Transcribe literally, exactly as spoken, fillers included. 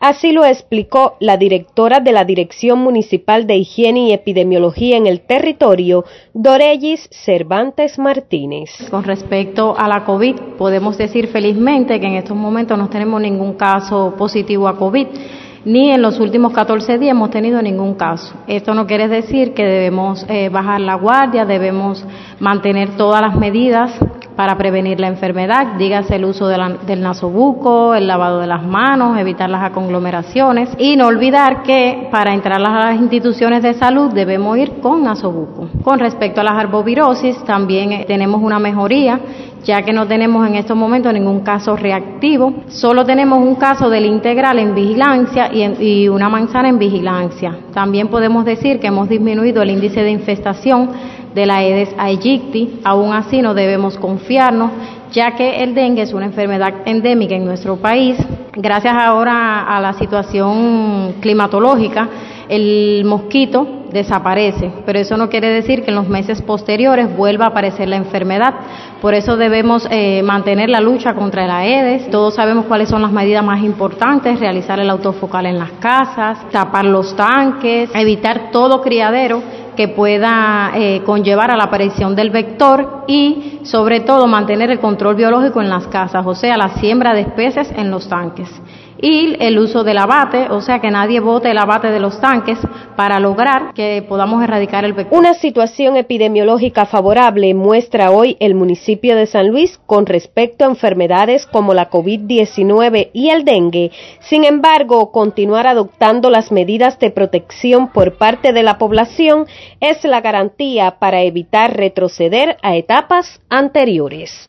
Así lo explicó la directora de la Dirección Municipal de Higiene y Epidemiología en el territorio, Dorellis Cervantes Martínez. Con respecto a la COVID, podemos decir felizmente que en estos momentos no tenemos ningún caso positivo a COVID, ni en los últimos catorce días hemos tenido ningún caso. Esto no quiere decir que debemos eh, bajar la guardia, debemos mantener todas las medidas para prevenir la enfermedad, dígase el uso de la, del nasobuco, el lavado de las manos, evitar las aglomeraciones y no olvidar que para entrar a las instituciones de salud debemos ir con nasobuco. Con respecto a las arbovirosis, también eh, tenemos una mejoría, ya que no tenemos en estos momentos ningún caso reactivo, solo tenemos un caso del integral en vigilancia y, en, y una manzana en vigilancia. También podemos decir que hemos disminuido el índice de infestación de la Aedes aegypti, aún así no debemos confiarnos, ya que el dengue es una enfermedad endémica en nuestro país. Gracias ahora a la situación climatológica, el mosquito desaparece, pero eso no quiere decir que en los meses posteriores vuelva a aparecer la enfermedad. Por eso debemos eh, mantener la lucha contra el Aedes. Todos sabemos cuáles son las medidas más importantes: realizar el autofocal en las casas, tapar los tanques, evitar todo criadero que pueda eh, conllevar a la aparición del vector y, sobre todo, mantener el control biológico en las casas, o sea, la siembra de especies en los tanques. Y el uso del abate, o sea, que nadie bote el abate de los tanques para lograr que podamos erradicar el vector. Una situación epidemiológica favorable muestra hoy el municipio de San Luis con respecto a enfermedades como la COVID diecinueve y el dengue. Sin embargo, continuar adoptando las medidas de protección por parte de la población es la garantía para evitar retroceder a etapas anteriores.